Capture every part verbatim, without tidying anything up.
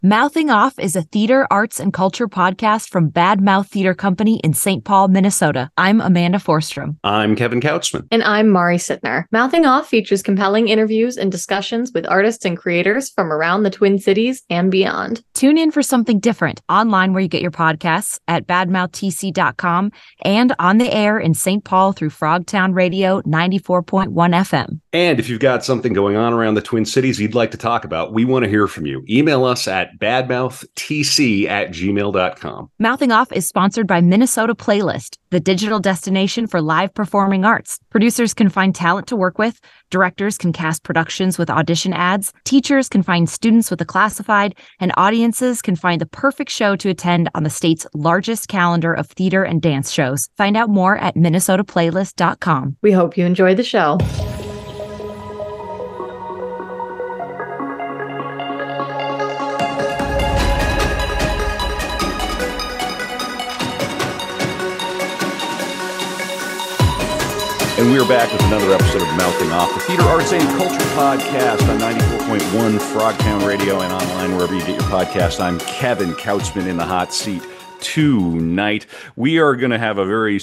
Mouthing Off is a theater, arts, and culture podcast from Bad Mouth Theater Company in Saint Paul, Minnesota. I'm Amanda Forstrom. I'm Kevin Kautzman. And I'm Mari Sittner. Mouthing Off features compelling interviews and discussions with artists and creators from around the Twin Cities and beyond. Tune in for something different online where you get your podcasts at bad mouth t c dot com and on the air in Saint Paul through Frogtown Radio ninety-four point one F M. And if you've got something going on around the Twin Cities you'd like to talk about, we want to hear from you. Email us at badmouthtc at gmail dot com. Mouthing Off is sponsored by Minnesota Playlist, the digital destination for live performing arts. Producers can find talent to work with, directors can cast productions with audition ads, teachers can find students with a classified, and audiences can find the perfect show to attend on the state's largest calendar of theater and dance shows. Find out more at minnesota playlist dot com. We hope you enjoy the show. And we're back with another episode of Mouthing Off, the Theater, Arts, and Culture Podcast on ninety-four point one Frogtown Radio and online wherever you get your podcast. I'm Kevin Kautzman in the hot seat tonight. We are going to have a very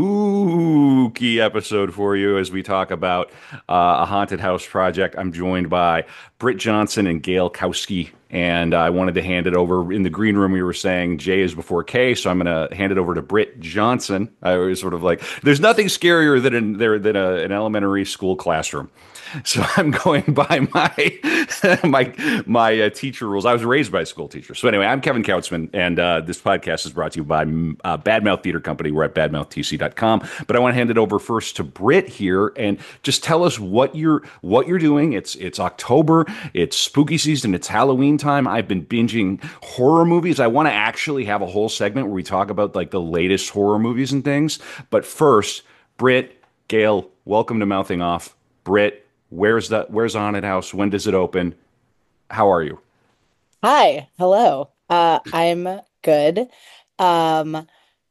spooky episode for you as we talk about uh, a haunted house project. I'm joined by Britt Johnson and Gail Kowski. And I wanted to hand it over. In the green room, we were saying J is before K, so I'm going to hand it over to Britt Johnson. I was sort of like, there's nothing scarier than, an, there, than a, an elementary school classroom. So I'm going by my my my uh, teacher rules. I was raised by a school teacher. So anyway, I'm Kevin Kautzman, and uh, this podcast is brought to you by uh, Bad Mouth Theater Company. We're at bad mouth t c dot com. But I want to hand it over first to Britt here, and just tell us what you're what you're doing. It's it's October. It's spooky season. It's Halloween time. I've been binging horror movies. I want to actually have a whole segment where we talk about like the latest horror movies and things. But first, Britt, Gail, welcome to Mouthing Off. Britt, where's the where's the haunted house? When does it open? How are you? Hi, hello. Uh, I'm good. Um,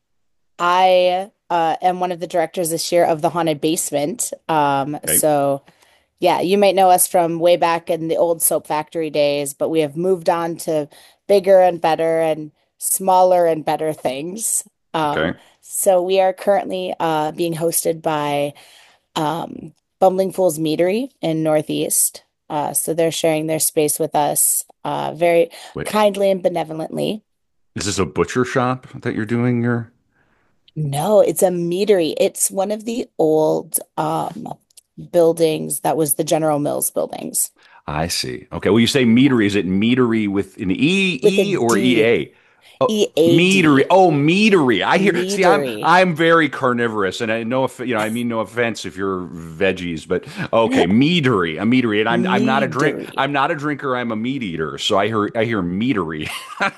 I uh, am one of the directors this year of The Haunted Basement. Um, Okay. so yeah, you might know us from way back in the old Soap Factory days, but we have moved on to bigger and better and smaller and better things. Um, Okay. so we are currently uh, being hosted by um, Bumbling Fools Meadery in Northeast. Uh, so they're sharing their space with us uh, very Wait, kindly and benevolently. is this a butcher shop that you're doing your? No, it's a meadery. It's one of the old um, buildings that was the General Mills buildings I see. Okay. Well, you say meadery. Is it meadery with an E with E a or D, E A? Oh, E A meadery. D, Oh, meadery. I hear. See, I'm meadery. I'm very carnivorous, and I know if you know. I mean, no offense if you're veggies, but okay, meadery, a meadery, and I'm I'm not a drink. Meadery. I'm not a drinker. I'm a meat eater, so I hear I hear meadery.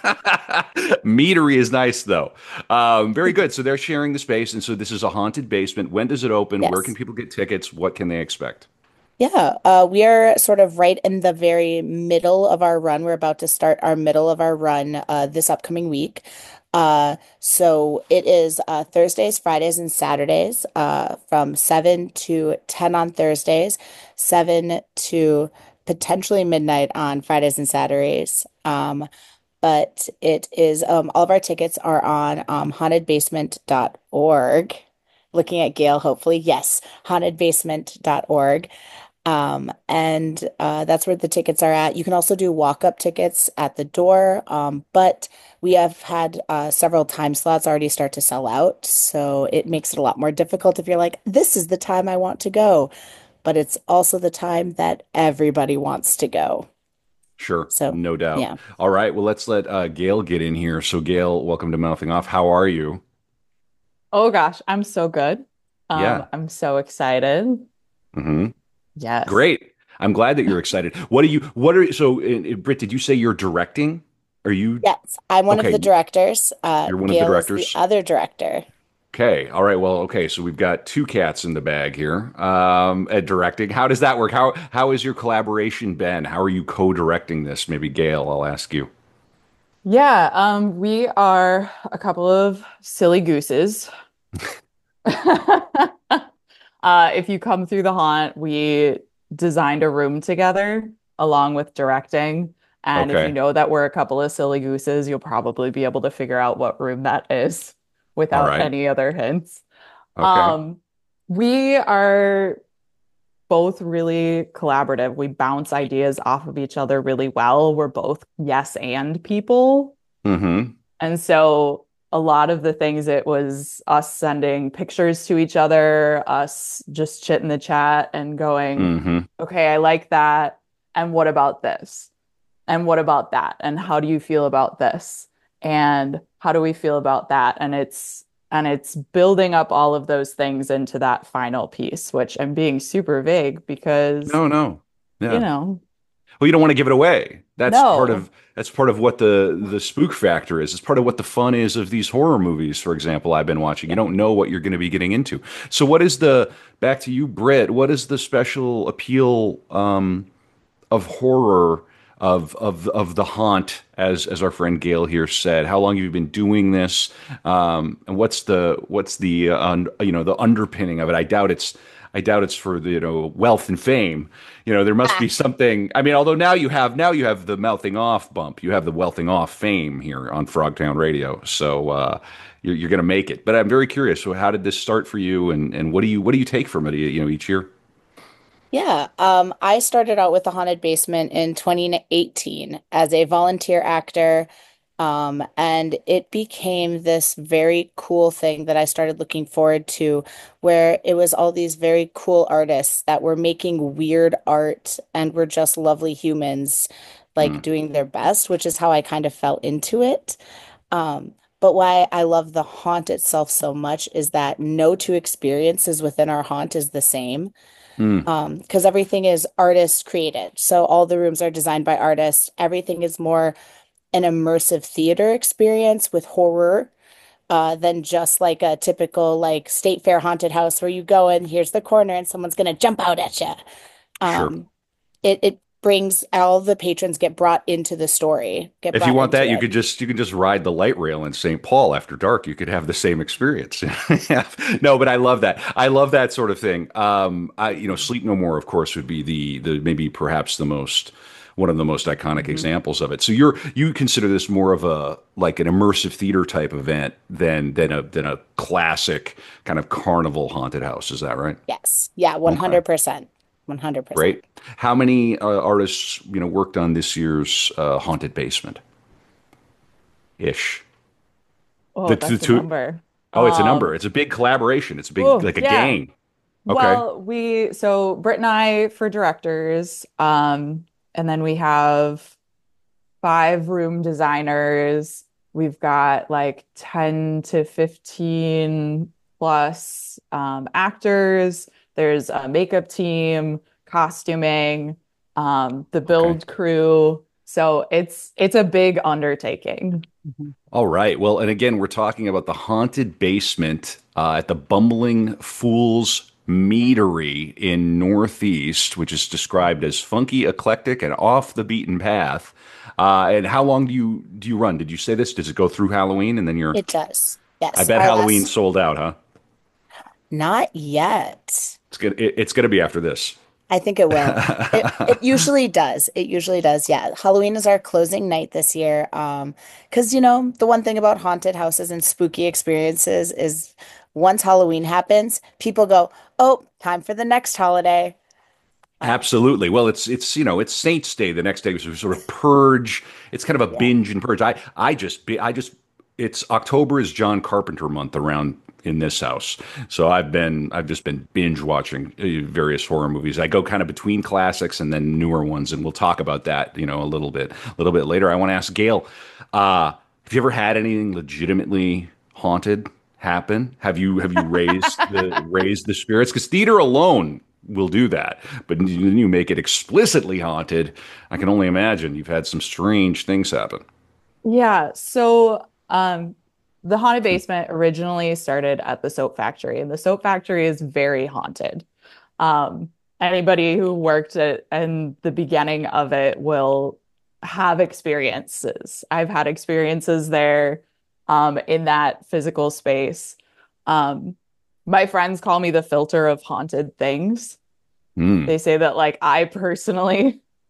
Meadery is nice though. Um, very good. So they're sharing the space, and so this is a haunted basement. When does it open? Where can Yes. people get tickets? What can they expect? Yeah, uh, we are sort of right in the very middle of our run. We're about to start our middle of our run uh, this upcoming week. Uh, so it is uh, Thursdays, Fridays, and Saturdays uh, from seven to ten on Thursdays, seven to potentially midnight on Fridays and Saturdays. Um, but it is um, all of our tickets are on um, haunted basement dot org. Looking at Gail, hopefully. Yes, haunted basement dot org. Um, and uh, that's where the tickets are at. You can also do walk-up tickets at the door, um, but we have had uh, several time slots already start to sell out, so it makes it a lot more difficult if you're like, this is the time I want to go, but it's also the time that everybody wants to go. Sure, So, no doubt. yeah. All right, well, let's let uh, Gail get in here. So, Gail, welcome to Mouthing Off. How are you? Oh gosh, I'm so good. Um, Yeah. I'm so excited. hmm Yes. Great. I'm glad that you're excited. What are you? What are so? Uh, uh, Britt, did you say you're directing? Are you Yes, I'm one of okay? the directors. Uh, You're one of the Gail is the directors. other director. Okay. All right. Well, okay. So we've got two cats in the bag here. Um, at directing. How does that work? How how is your collaboration been? How are you co-directing this? Maybe Gail, I'll ask you. Yeah, um, we are a couple of silly gooses. Uh, if you come through the haunt, we designed a room together along with directing. And if you Okay. know that we're a couple of silly gooses, you'll probably be able to figure out what room that is All without right. any other hints. Okay. Um, we are both really collaborative. We bounce ideas off of each other really well. We're both yes and people. Mm-hmm. And so a lot of the things, it was us sending pictures to each other, us just chit in the chat and going, Mm-hmm. okay, I like that. And what about this? And what about that? And how do you feel about this? And how do we feel about that? And it's and it's building up all of those things into that final piece, which I'm being super vague because, No, no. you Yeah. know, Well, you don't want to give it away. That's part no. of that's part of what the the spook factor is. It's part of what the fun is of these horror movies, for example, I've been watching. You Yeah. don't know what you're going to be getting into. So what is the back to you, Britt, what is the special appeal um of horror of of of the haunt, as as our friend Gail here said? How long have you been doing this? Um, and what's the what's the uh, un, you know the underpinning of it? I doubt it's I doubt it's for the you know wealth and fame. You know there must be something. I mean, although now you have now you have the mouthing off bump, you have the wealthing off fame here on Frogtown Radio. So uh, you're, you're going to make it. But I'm very curious. So how did this start for you, and and what do you what do you take from it? You know each year. Yeah, um, I started out with the Haunted Basement in twenty eighteen as a volunteer actor, um, and it became this very cool thing that I started looking forward to, where it was all these very cool artists that were making weird art and were just lovely humans, like Mm, doing their best, which is how I kind of fell into it. Um, but why I love the haunt itself so much is that no two experiences within our haunt is the same. mm, Um, because everything is artist created. So all the rooms are designed by artists. Everything is more an immersive theater experience with horror, uh, than just like a typical like state fair haunted house where you go and here's the corner and someone's gonna jump out at you. sure. Um, it it brings all the patrons get brought into the story, get If you brought want that, into you it. could just you could just ride the light rail in Saint Paul after dark. You could have the same experience. Yeah. No, but I love that. I love that sort of thing. Um, I you know, Sleep No More, of course, would be the the maybe perhaps the most one of the most iconic Mhm. examples of it. So you're you consider this more of a like an immersive theater type event than than a than a classic kind of carnival haunted house. Is that right? Yes. Yeah, Okay. one hundred percent. one hundred percent. Great. How many uh, artists, you know, worked on this year's uh, Haunted Basement ish? The, Oh, the that's a two, number. oh, it's a number. Um, It's a big collaboration. It's a big, oh, like a yeah. gang. Okay. Well, we so Britt and I for directors, um, and then we have five room designers. We've got like ten to fifteen plus um, actors. There's a makeup team, costuming, um, the Okay. build crew. So it's it's a big undertaking. Mhm. All right. Well, and again, we're talking about the Haunted Basement uh, at the Bumbling Fools Meadery in Northeast, which is described as funky, eclectic, and off the beaten path. Uh, and how long do you do you run? Did you say this? Does it go through Halloween and then you're? It does. I Yes. bet Our Halloween last, sold out, huh? not yet. It's gonna it, it's gonna be after this. I think it will. It it usually does. It usually does. Yeah. Halloween is our closing night this year. Um, because you know, the one thing about haunted houses and spooky experiences is once Halloween happens, people go, "Oh, time for the next holiday." Uh, Absolutely. Well, it's it's you know it's Saints Day. The next day was sort of purge. It's kind of a yeah. binge and purge. I I just I just it's October is John Carpenter month around in this house. So I've been I've just been binge watching uh, various horror movies. I go kind of between classics and then newer ones, and we'll talk about that you know a little bit a little bit later. I want to ask Gail, uh, have you ever had anything legitimately haunted happen? Have you have you raised the raised the spirits? Because theater alone will do that, but then you make it explicitly haunted. I can only imagine you've had some strange things happen. Yeah, so um, the Haunted Basement originally started at the Soap Factory, and the Soap Factory is very haunted. Um, Anybody who worked at in the beginning of it will have experiences. I've had experiences there, um, in that physical space. Um, my friends call me the filter of haunted things. Hmm. They say that like I personally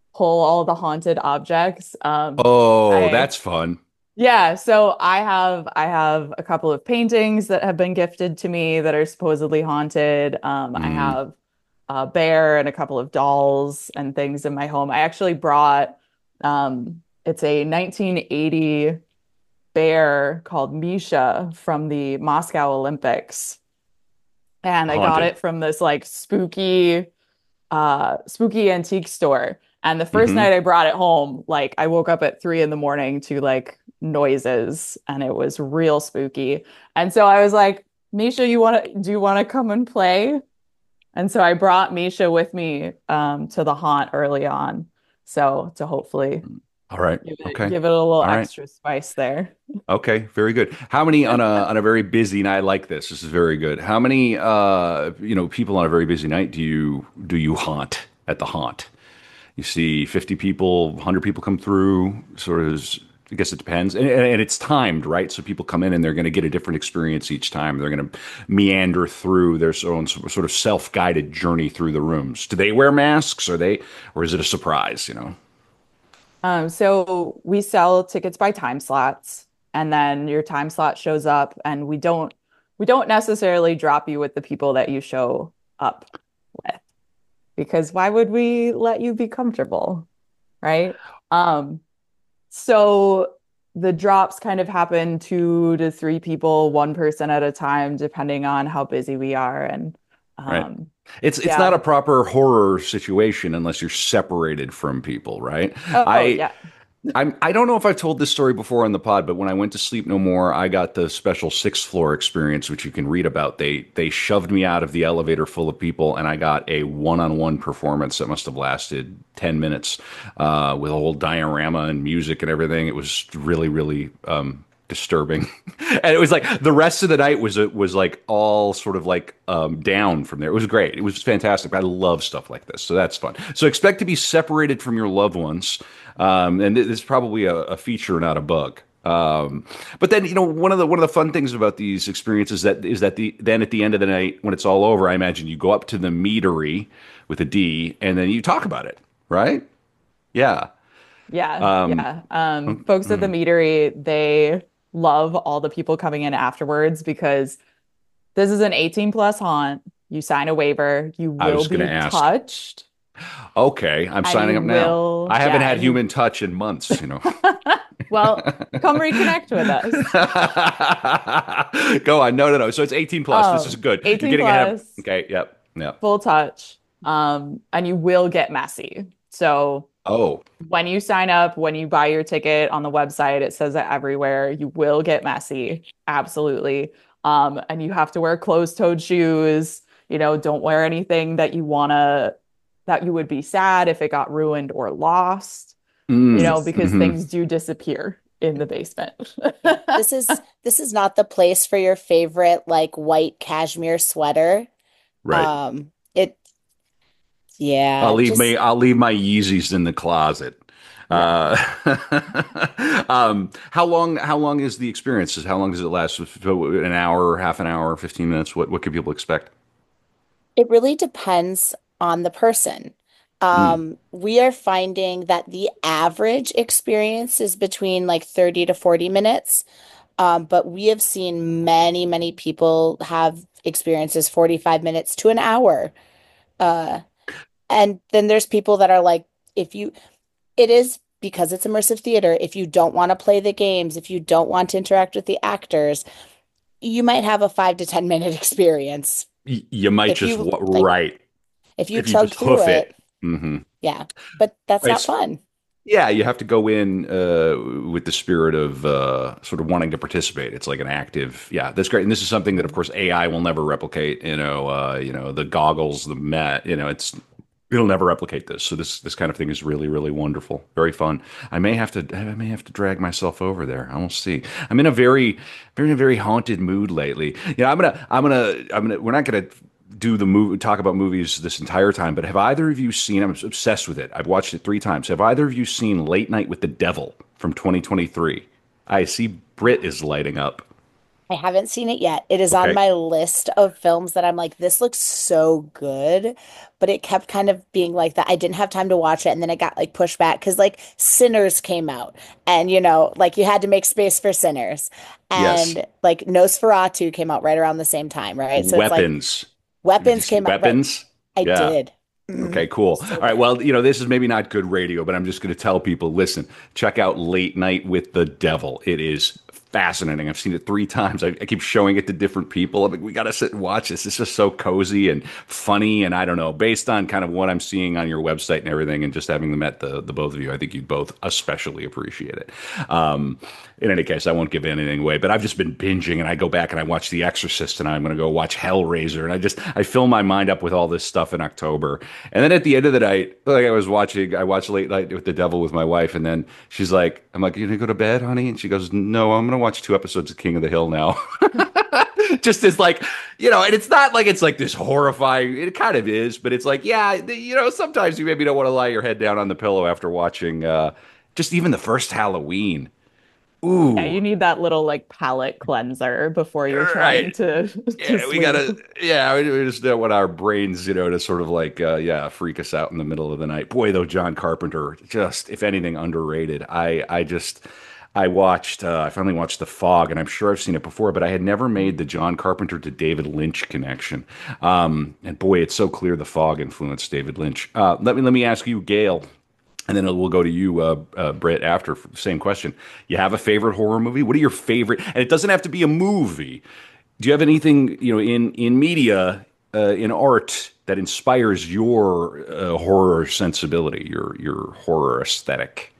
pull all the haunted objects. Um, Oh, I that's fun. Yeah, so I have I have a couple of paintings that have been gifted to me that are supposedly haunted. Um, I Mm. have a bear and a couple of dolls and things in my home. I actually brought um, it's a nineteen eighty bear called Misha from the Moscow Olympics. And I got Haunted. it from this like spooky uh spooky antique store. And the first Hmm. night I brought it home, like I woke up at three in the morning to like noises and it was real spooky. And so I was like, Misha, you want to do you want to come and play? And so I brought Misha with me um to the haunt early on. So to hopefully All right. give it Okay. give it a little All right. extra spice there. Okay, very good. How many on a on a very busy night like this? This is very good. How many uh you know people on a very busy night do you do you haunt at the haunt? You see fifty people, one hundred people come through, sort of is- I guess it depends. And, and and it's timed, right? So people come in and they're going to get a different experience each time. They're going to meander through their own sort of self-guided journey through the rooms. Do they wear masks? Or they or is it a surprise, you know? Um, so we sell tickets by time slots, and then your time slot shows up, and we don't we don't necessarily drop you with the people that you show up with, because why would we let you be comfortable, right? Um, so the drops kind of happen two to three people, one person at a time, depending on how busy we are. And Right. um, It's it's yeah. not a proper horror situation unless you're separated from people, right? Oh, I yeah. I'm I don't know if I've told this story before on the pod, but when I went to Sleep No More, I got the special sixth floor experience, which you can read about. They they shoved me out of the elevator full of people, and I got a one-on-one performance that must have lasted ten minutes, uh, with a whole diorama and music and everything. It was really, really um, disturbing, and it was like the rest of the night was was like all sort of like um, down from there. It was great. It was fantastic. I love stuff like this, so that's fun. So expect to be separated from your loved ones. Um, and this is probably a, a feature, not a bug. Um, but then, you know, one of the one of the fun things about these experiences that is that the then at the end of the night, when it's all over, I imagine you go up to the meadery with a D, and then you talk about it, right? Yeah. Yeah, Um, yeah. Um, folks at the meadery, they love all the people coming in afterwards because this is an eighteen plus haunt. You sign a waiver, you I will was going to be ask. touched, Okay, I'm and signing you up now. will, I haven't yeah, had and you, human touch in months, you know. well, come reconnect with us. Go on. No, no, no. So it's eighteen plus. This is Um, good. You're eighteen getting ahead of. plus, Okay. Yep. Yep. full touch, um, and you will get messy. So Oh. when you sign up, when you buy your ticket on the website, it says it everywhere. You will get messy. Absolutely. Um, and you have to wear closed-toed shoes. You know, don't wear anything that you wanna that you would be sad if it got ruined or lost, you Mm. know, because Hmm. things do disappear in the basement. Yeah, this is this is not the place for your favorite like white cashmere sweater. Right. Um, it I'll yeah, leave just me. I'll leave my Yeezys in the closet. Yeah. Uh, um, how long? How long is the experience? How long does it last? An hour, half an hour, fifteen minutes? What What can people expect? it really depends on the person. Mm. Um, we are finding that the average experience is between like thirty to forty minutes. Um, but we have seen many, many people have experiences forty-five minutes to an hour. Uh, and then there's people that are like, if you, it is because it's immersive theater. If you don't want to play the games, if you don't want to interact with the actors, you might have a five to ten minute experience. Y- you might If just you wa- like, right if you if you chug just through hoof it, it. Hmm. yeah, but that's not It's fun. Yeah, you have to go in uh, with the spirit of uh, sort of wanting to participate. It's like an active, yeah, that's great. And this is something that, of course, A I will never replicate. You know, uh, you know, the goggles, the mat. You know, it's it'll never replicate this. So this this kind of thing is really, really wonderful, very fun. I may have to I may have to drag myself over there. I will see. I'm in a very, very, very haunted mood lately. You know, I'm gonna I'm gonna I'm gonna we're not gonna do the movie talk about movies this entire time, but have either of you seen, I'm obsessed with it, I've watched it three times, have either of you seen Late Night with the Devil from twenty twenty-three? I see Brit is lighting up. I haven't seen it yet. It is on Okay. my list of films that I'm like, this looks so good. But it kept kind of being like that. I didn't have time to watch it. And then it got like pushed back because like Sinners came out. And, you know, like you had to make space for Sinners. Yes. And like Nosferatu came out right around the same time, right? So it's like Weapons. Did you Weapons see came out, right? Weapons? I Yeah. did. Mhm. Okay, cool. So All right. good. Well, you know, this is maybe not good radio, but I'm just going to tell people, listen, check out Late Night with the Devil. It is fascinating. I've seen it three times. I, I keep showing it to different people. I'm like, we got to sit and watch this. It's just so cozy and funny. And I don't know, based on kind of what I'm seeing on your website and everything, and just having met the, the both of you, I think you'd both especially appreciate it. Um, in any case, I won't give anything away, but I've just been binging and I go back and I watch The Exorcist and I'm going to go watch Hellraiser. And I just, I fill my mind up with all this stuff in October. And then at the end of the night, like I was watching, I watched Late Night with the Devil with my wife. And then she's like, I'm like, you gonna go to bed, honey? And she goes, no, I'm going to watch two episodes of King of the Hill now. Just as like, you know, and it's not like it's like this horrifying, it kind of is, but it's like, yeah, you know, sometimes you maybe don't want to lie your head down on the pillow after watching uh, just even the first Halloween. Yeah, Ooh, you need that little like palate cleanser before you're trying right. to to Yeah, we sleep. gotta. Yeah, we, we just don't want our brains, you know, to sort of like, uh, yeah, freak us out in the middle of the night. Boy, though, John Carpenter, just if anything, underrated. I, I just, I watched. Uh, I finally watched The Fog, and I'm sure I've seen it before, but I had never made the John Carpenter to David Lynch connection. Um, and boy, it's so clear The Fog influenced David Lynch. Uh, let me let me ask you, Gail. And then we'll go to you, uh, uh, Britt, after. Same question. You have a favorite horror movie? What are your favorite? And it doesn't have to be a movie. Do you have anything, you know, in in media, uh, in art that inspires your uh, horror sensibility, your your horror aesthetic?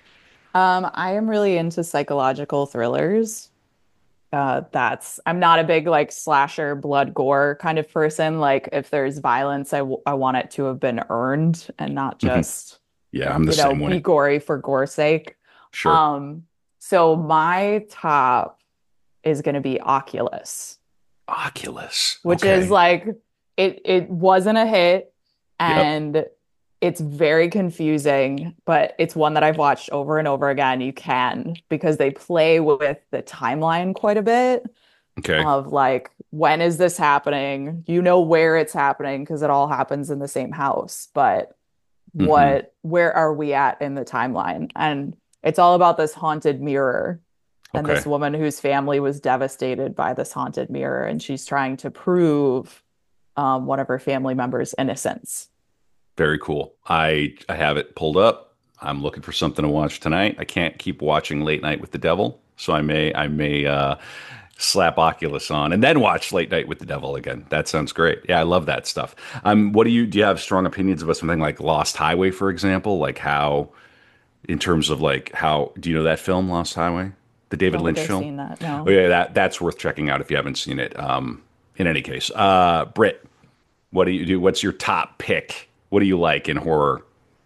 Um, I am really into psychological thrillers. Uh, that's I'm not a big like slasher blood gore kind of person. Like if there's violence, I, w I want it to have been earned and not Mhm. just, Yeah, I'm the you know, same be way. gory for gore's sake. Sure. Um, so my top is going to be Oculus, Oculus. which is Okay. like it it wasn't a hit Yep. and it's very confusing, but it's one that I've watched over and over again. You can because they play with the timeline quite a bit Okay. of like when is this happening? You know where it's happening because it all happens in the same house, but Hmm. what where are we at in the timeline? And it's all about this haunted mirror and Okay. this woman whose family was devastated by this haunted mirror, and she's trying to prove um, one of her family members' innocence. Very cool. I I have it pulled up. I'm looking for something to watch tonight. I can't keep watching Late Night with the Devil, so I may I may uh, slap Oculus on and then watch Late Night with the Devil again. That sounds great. Yeah, I love that stuff. Um, what do you do? You have strong opinions about something like Lost Highway, for example? Like how, in terms of like how, do you know that film, Lost Highway, the David Don't think Lynch I've film? seen that. Oh No. yeah, that that's worth checking out if you haven't seen it. Um, in any case, uh, Britt, what do you do? What's your top pick? What do you like in horror?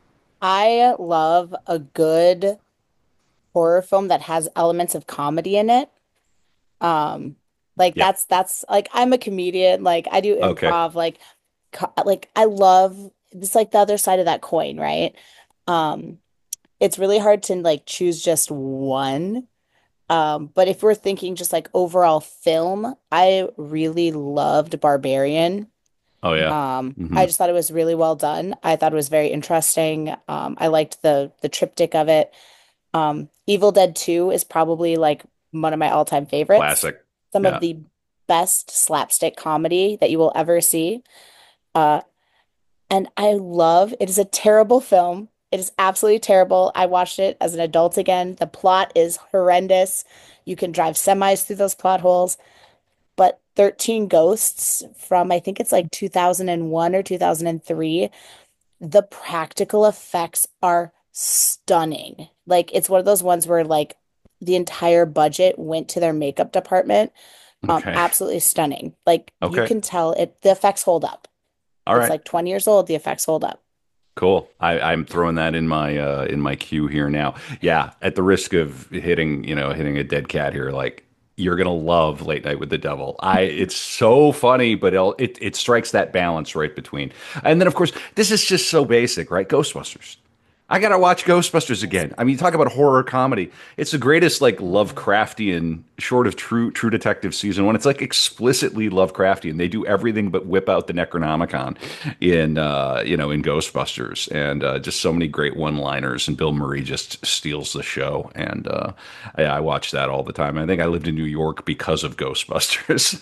I love a good horror film that has elements of comedy in it. Um, like Yeah. that's that's like I'm a comedian, like I do Okay. improv, like co like I love it's like the other side of that coin, right? Um, it's really hard to like choose just one. Um, but if we're thinking just like overall film, I really loved Barbarian. Oh yeah. Um, Hmm. I just thought it was really well done. I thought it was very interesting. Um, I liked the the triptych of it. Um, Evil Dead two is probably like one of my all-time favorites. Classic. Some of Yeah. the best slapstick comedy that you will ever see. Uh, and I love it is a terrible film. It is absolutely terrible. I watched it as an adult again. The plot is horrendous. You can drive semis through those plot holes. But thirteen Ghosts from I think it's like two thousand one or two thousand three, the practical effects are stunning. Like it's one of those ones where like the entire budget went to their makeup department. Um, Okay. absolutely stunning. Like you Okay. can tell it the effects hold up. All It's right. like twenty years old, the effects hold up. Cool. I, I'm throwing that in my uh, in my queue here now. Yeah, at the risk of hitting, you know, hitting a dead cat here, like you're gonna love Late Night with the Devil. I it's so funny, but it'll, it it strikes that balance right between. And then of course, this is just so basic, right? Ghostbusters. I gotta watch Ghostbusters again. I mean, you talk about horror comedy. It's the greatest, like Lovecraftian, short of True True Detective season one. It's like explicitly Lovecraftian. They do everything but whip out the Necronomicon in, uh, you know, in Ghostbusters, and uh, just so many great one-liners. And Bill Murray just steals the show. And uh, I, I watch that all the time. I think I lived in New York because of Ghostbusters.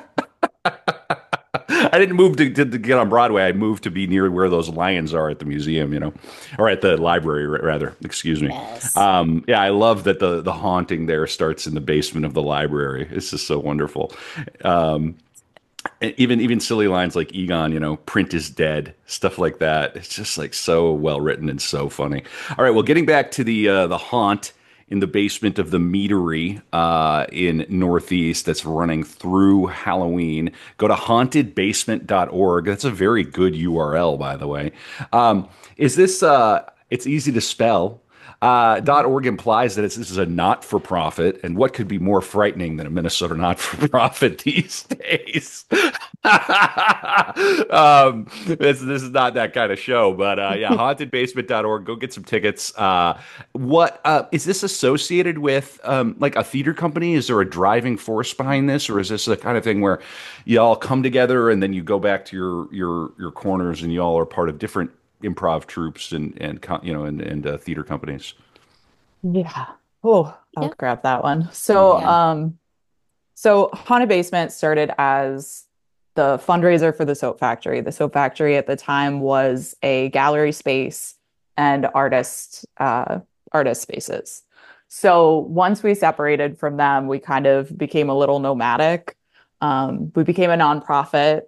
I didn't move to, to, to get on Broadway. I moved to be near where those lions are at the museum, you know, or at the library, rather. Excuse me. Yes. Um, yeah, I love that the the haunting there starts in the basement of the library. It's just so wonderful. Um, even even silly lines like Egon, you know, print is dead, stuff like that. It's just like so well written and so funny. All right, well, getting back to the uh, the haunt in the basement of the meadery uh, in Northeast that's running through Halloween. Go to haunted basement dot org. That's a very good U R L, by the way. Um, is this, uh, it's easy to spell. Uh, .org implies that it's, this is a not-for-profit, and what could be more frightening than a Minnesota not-for-profit these days? um, this, this is not that kind of show, but uh, yeah, haunted basement dot org. Go get some tickets. Uh, what uh, is this associated with? Um, like a theater company? Is there a driving force behind this, or is this the kind of thing where you all come together and then you go back to your your your corners and you all are part of different improv troupes and and co- you know and and uh, theater companies? Yeah. Oh, I'll Yeah. grab that one. So, Yeah. um, so Haunted Basement started as the fundraiser for the Soap Factory. The Soap Factory at the time was a gallery space and artist uh, artist spaces. So once we separated from them, we kind of became a little nomadic. Um, we became a nonprofit.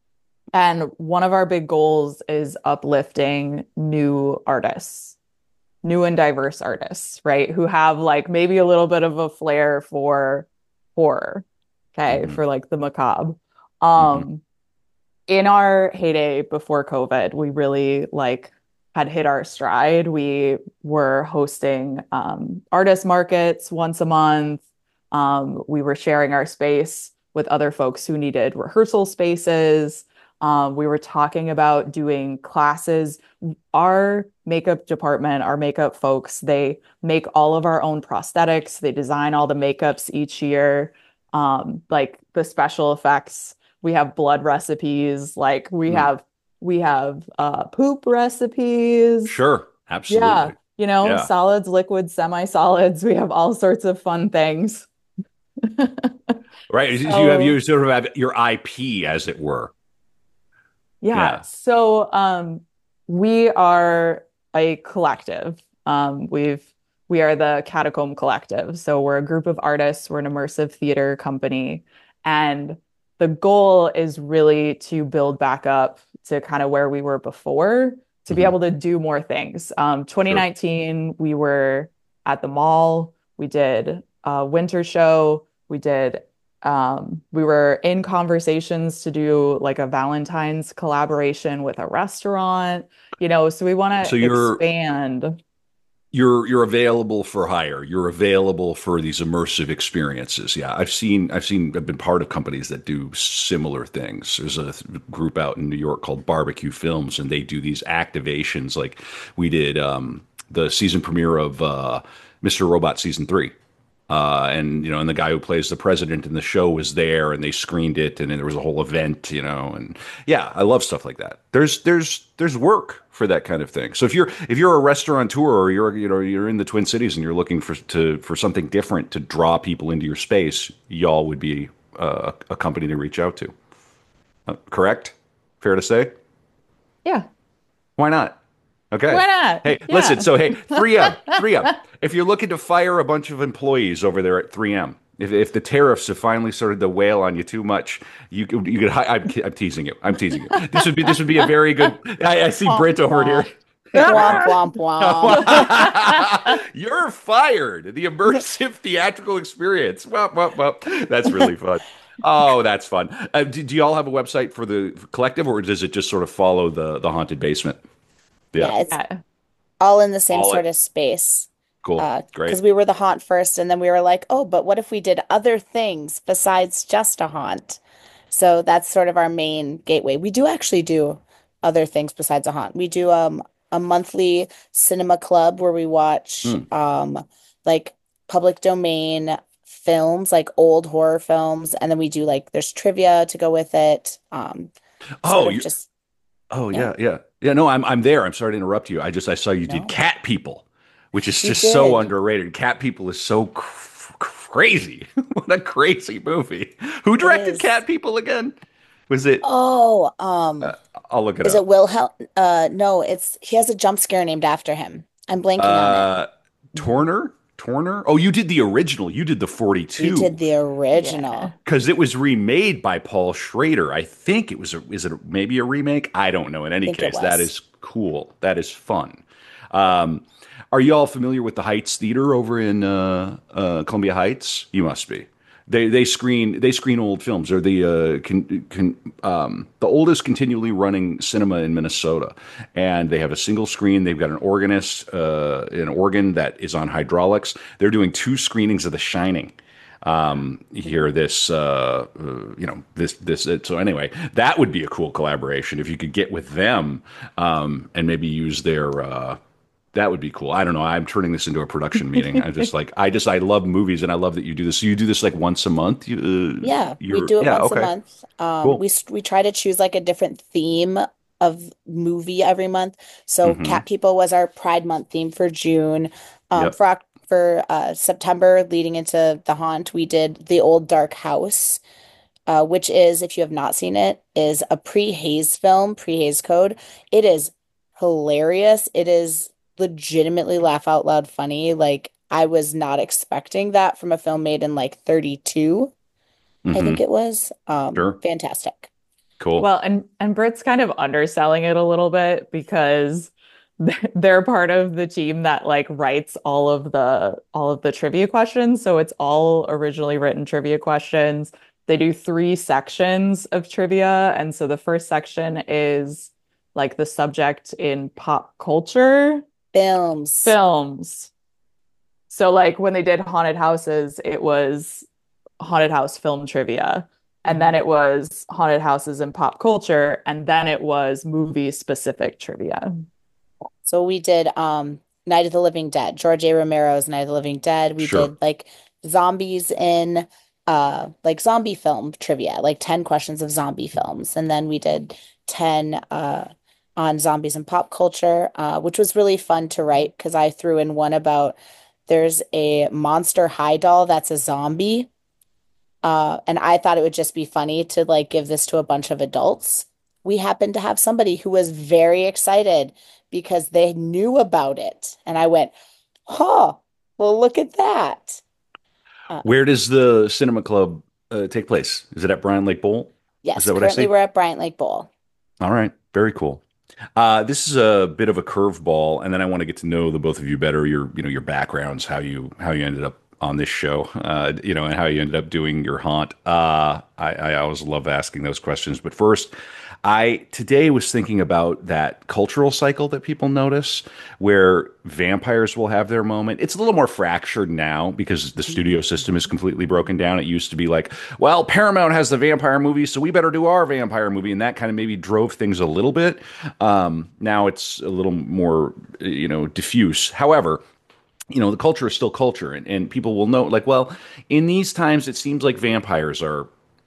And one of our big goals is uplifting new artists, new and diverse artists, right? Who have like maybe a little bit of a flair for horror, okay, Mhm. for like the macabre. Mhm. Um, in our heyday before COVID, we really like had hit our stride. We were hosting um, artist markets once a month. Um, we were sharing our space with other folks who needed rehearsal spaces. Um, we were talking about doing classes. Our makeup department, our makeup folks, they make all of our own prosthetics. They design all the makeups each year. Um, like the special effects, we have blood recipes. Like we Mm. have we have uh, poop recipes. Sure, Yeah, absolutely. you know, Yeah. solids, liquids, semi-solids. We have all sorts of fun things. Right. You have So you sort of have your I P, as it were. yeah, Yeah. so um, we are a collective. Um, we've we are the Catacomb Collective. So we're a group of artists. We're an immersive theater company, and the goal is really to build back up to kind of where we were before, to be Mhm. able to do more things. Um, Sure. twenty nineteen, we were at the mall. We did a winter show. We did um, we were in conversations to do like a Valentine's collaboration with a restaurant, you know, so we want So to you're expand. you're you're available for hire. You're available for these immersive experiences. Yeah, I've seen I've seen I've been part of companies that do similar things. There's a th- group out in New York called Barbecue Films, and they do these activations. Like we did um, the season premiere of uh, Mister Robot season three. Uh, and you know, and the guy who plays the president in the show was there, and they screened it, and then there was a whole event, you know, and yeah, I love stuff like that. There's there's there's work for that kind of thing. So if you're if you're a restaurateur or you're you know you're in the Twin Cities and you're looking for to for something different to draw people into your space, y'all would be uh, a company to reach out to. Uh, correct? Fair to say? Yeah, Why not? Okay. why not? Hey, listen. Yeah. So, hey, three M, three M. If you're looking to fire a bunch of employees over there at three M, if, if the tariffs have finally started to wail on you too much, you could you could. hi- I'm, ki- I'm teasing you. I'm teasing you. This would be this would be a very good. I, I see Brent over here. Womp womp womp. You're fired. The immersive theatrical experience. Well, well, well. That's really fun. Oh, that's fun. Uh, do, do you all have a website for the collective, or does it just sort of follow the the haunted basement? Yeah. Yeah, it's Yeah. all in the same All sort it. of space. Cool. Uh, Great. because we were the haunt first, and then we were like, oh, but what if we did other things besides just a haunt? So that's sort of our main gateway. We do actually do other things besides a haunt. We do um a monthly cinema club where we watch Hmm. um like public domain films, like old horror films, and then we do like there's trivia to go with it. Um, sort Oh, of you. just Oh, yeah, yeah, yeah, yeah. No, I'm I'm there. I'm sorry to interrupt you. I just I saw you did no. Cat People, which is We just so did. underrated. Cat People is so cr crazy. What a crazy movie. Who It directed is. Cat People again? Was it? Oh, um, Uh, I'll look it is it up. Wilhelm? Uh, no, it's he has a jump scare named after him. I'm blanking on it. Uh, Torner? Torner? Oh, you did the original. You did the We did forty-two the Yeah. original. because it was remade by Paul Schrader. I think it was a, is it a, maybe a remake? I don't know. In I any think it case, that was. is cool. That is fun. Um, are you all familiar with the Heights Theater over in uh, uh, Columbia Heights? You must be. They they screen they screen old films. They're the uh, con, con, um, the oldest continually running cinema in Minnesota, and they have a single screen. They've got an organist, uh, an organ that is on hydraulics. They're doing two screenings of The Shining um here this uh, uh you know this this uh, so anyway, that would be a cool collaboration if you could get with them um and maybe use their uh that would be cool. I don't know. I'm turning this into a production meeting. I just like I just I love movies and I love that you do this. So you do this like once a month. You uh, Yeah, we you're do it yeah, once a okay. month. Um, Cool. we s- we try to choose like a different theme of movie every month. So Mm-hmm. Cat People was our Pride Month theme for June. Um, Yep. for Oc- for uh, September, leading into The Haunt, we did The Old Dark House, uh, which is, if you have not seen it, is a pre-Hays film, pre-Hays Code. It is hilarious. It is legitimately laugh out loud funny. Like I was not expecting that from a film made in like thirty-two. I think Mm-hmm. it was. Um, Sure. fantastic. Cool. Well, and and Brit's kind of underselling it a little bit because they're part of the team that like writes all of the all of the trivia questions. So it's all originally written trivia questions. They do three sections of trivia, and so the first section is like the subject in pop culture Films. films. So like when they did haunted houses, it was haunted house film trivia. And then Mhm. it was haunted houses and pop culture. And then it was movie specific trivia. So we did um Night of the Living Dead, George A. Romero's Night of the Living Dead. We Sure. did like zombies in uh like zombie film trivia, like ten questions of zombie films. And then we did ten uh on zombies and pop culture, uh, which was really fun to write because I threw in one about there's a Monster High doll that's a zombie. Uh, and I thought it would just be funny to like give this to a bunch of adults. We happened to have somebody who was very excited because they knew about it. And I went, huh, well, look at that. Uh, Where does the cinema club uh, take place? Is it at Bryant Lake Bowl? Is yes, that what I currently see? we're at Bryant Lake Bowl. All right, very cool. Uh, this is a bit of a curveball, and then I want to get to know the both of you better. Your, you know, your backgrounds, how you how you ended up on this show, uh, you know, and how you ended up doing your haunt. Uh, I, I always love asking those questions. But first, I today was thinking about that cultural cycle that people notice, where vampires will have their moment. It's a little more fractured now because the studio system is completely broken down. It used to be like, well, Paramount has the vampire movie, so we better do our vampire movie, and that kind of maybe drove things a little bit. Um, now it's a little more, you know, diffuse. However, you know, the culture is still culture, and, and people will know, like, well, in these times, it seems like vampires are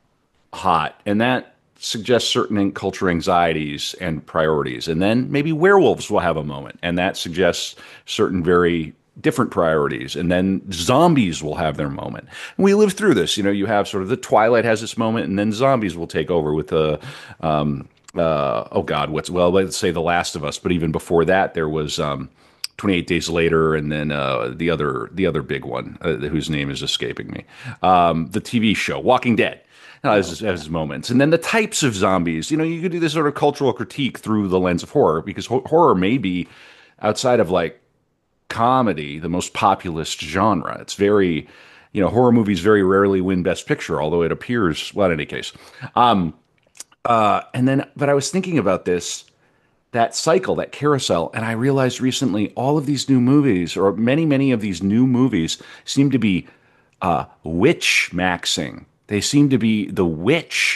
hot, and that suggests certain culture anxieties and priorities. And then maybe werewolves will have a moment, and that suggests certain very different priorities. And then zombies will have their moment. And we live through this. You know, you have sort of the Twilight has its moment, and then zombies will take over with the, um, uh, oh God, what's, well, let's say The Last of Us. But even before that, there was, um, twenty-eight Days Later, and then uh, the other the other big one, uh, whose name is escaping me, um, the T V show Walking Dead. Uh, has, has moments, and then the types of zombies. You know, you could do this sort of cultural critique through the lens of horror, because ho- horror may be outside of like comedy the most populist genre. It's very, you know, horror movies very rarely win Best Picture, although it appears. Well, in any case, um, uh, and then, but I was thinking about this that cycle, that carousel. And I realized recently all of these new movies, or many, many of these new movies, seem to be uh, witch maxing. They seem to be, the witch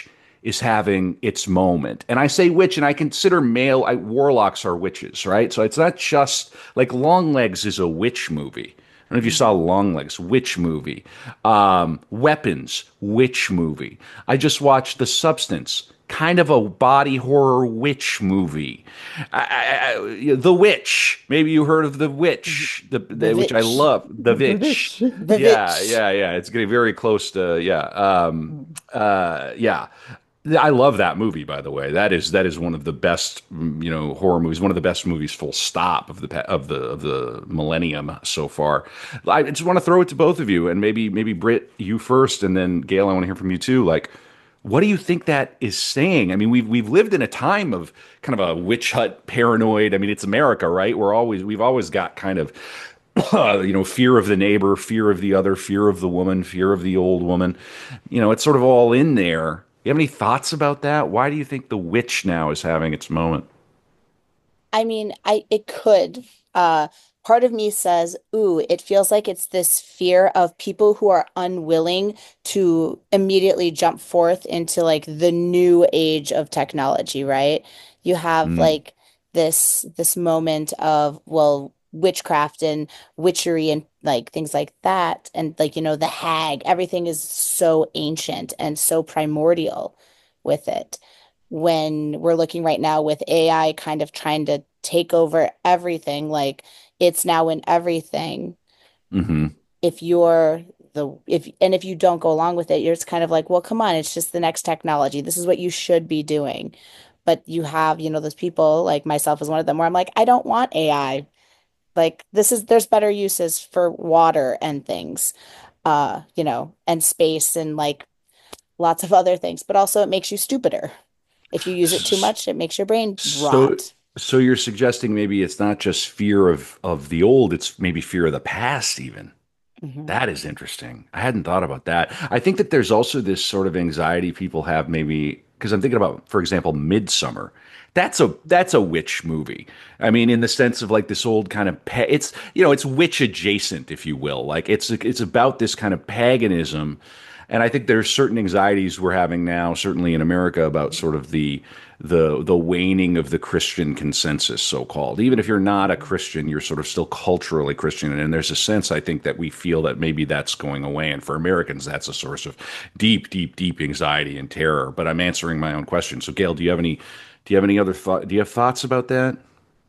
is having its moment. And I say witch, and I consider male I, warlocks are witches, right? So it's not just like Longlegs is a witch movie. I don't know if you saw Longlegs, witch movie. Um, Weapons, witch movie. I just watched The Substance, kind of a body horror witch movie. I, I, I, the Witch. Maybe you heard of The Witch, the, The the which I Witch. love. The The Witch. Witch. The Yeah, Witch. yeah, yeah. It's getting very close to yeah. Um, uh, yeah. I love that movie, by the way. That is that is one of the best, mm, you know, horror movies. One of the best movies, full stop, of the pa- of the of the millennium so far. I just want to throw it to both of you, and maybe maybe Britt, you first, and then Gail, I want to hear from you too. Like, what do you think that is saying? I mean, we've we've lived in a time of kind of a witch hut paranoid. I mean, it's America, right? We're always we've always got kind of you know, fear of the neighbor, fear of the other, fear of the woman, fear of the old woman. You know, it's sort of all in there. You have any thoughts about that? Why do you think the witch now is having its moment? I mean, I it could. Uh, part of me says, ooh, it feels like it's this fear of people who are unwilling to immediately jump forth into like the new age of technology, right? You have Mm, like this this moment of, well, witchcraft and witchery and like things like that. And like, you know, the hag, everything is so ancient and so primordial with it when we're looking right now with A I kind of trying to take over everything, like it's now in everything. hmm If you're the if and if you don't go along with it, you're just kind of like, well, come on, it's just the next technology. This is what you should be doing. But you have, you know, those people like myself as one of them where I'm like, I don't want A I. Like this is there's better uses for water and things, uh, you know, and space and like lots of other things, but also it makes you stupider. If you use it too much, it makes your brain So, rot. so you're suggesting maybe it's not just fear of of the old, it's maybe fear of the past even. Hmm. That is interesting. I hadn't thought about that. I think that there's also this sort of anxiety people have maybe because I'm thinking about, for example, Midsummer. That's a that's a witch movie. I mean, in the sense of like this old kind of pa- it's you know it's witch adjacent, if you will. Like it's it's about this kind of paganism, and I think there's certain anxieties we're having now, certainly in America, about sort of the the the waning of the Christian consensus, so called. Even if you're not a Christian, you're sort of still culturally Christian, and there's a sense I think that we feel that maybe that's going away, and for Americans, that's a source of deep, deep, deep anxiety and terror. But I'm answering my own question. So, Gail, do you have any do you have any other thought? Do you have thoughts about that?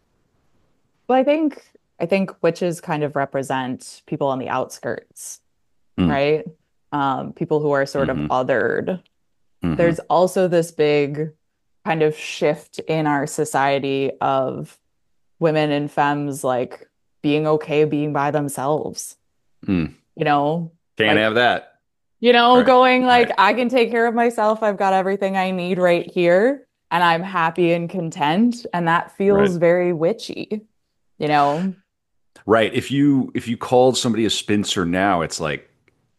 Well, I think I think witches kind of represent people on the outskirts, Mm, right? Um, people who are sort of hmm othered. hmm There's also this big kind of shift in our society of women and femmes like being okay being by themselves, mm. you know, Can't like, have that. you know, Right. going like, Right. I can take care of myself. I've got everything I need right here, and I'm happy and content. And that Right. feels very witchy, you know? Right. If you if you called somebody a spinster now, it's like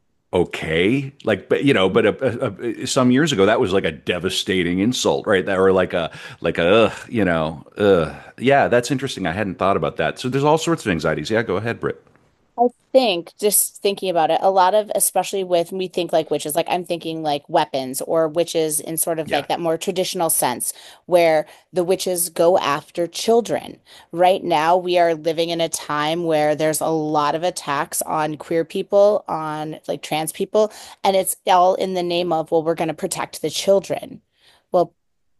okay, like but you know, but a, a, a, some years ago that was like a devastating insult, right? That or like a like a ugh, you know, ugh. Yeah, that's interesting. I hadn't thought about that. So there's all sorts of anxieties. Yeah, go ahead, Britt. I think just thinking about it, a lot of, especially with we think like witches, like I'm thinking like weapons or witches in sort of Yeah, like that more traditional sense where the witches go after children. Right now, we are living in a time where there's a lot of attacks on queer people, on like trans people, and it's all in the name of, well, we're going to protect the children. Well,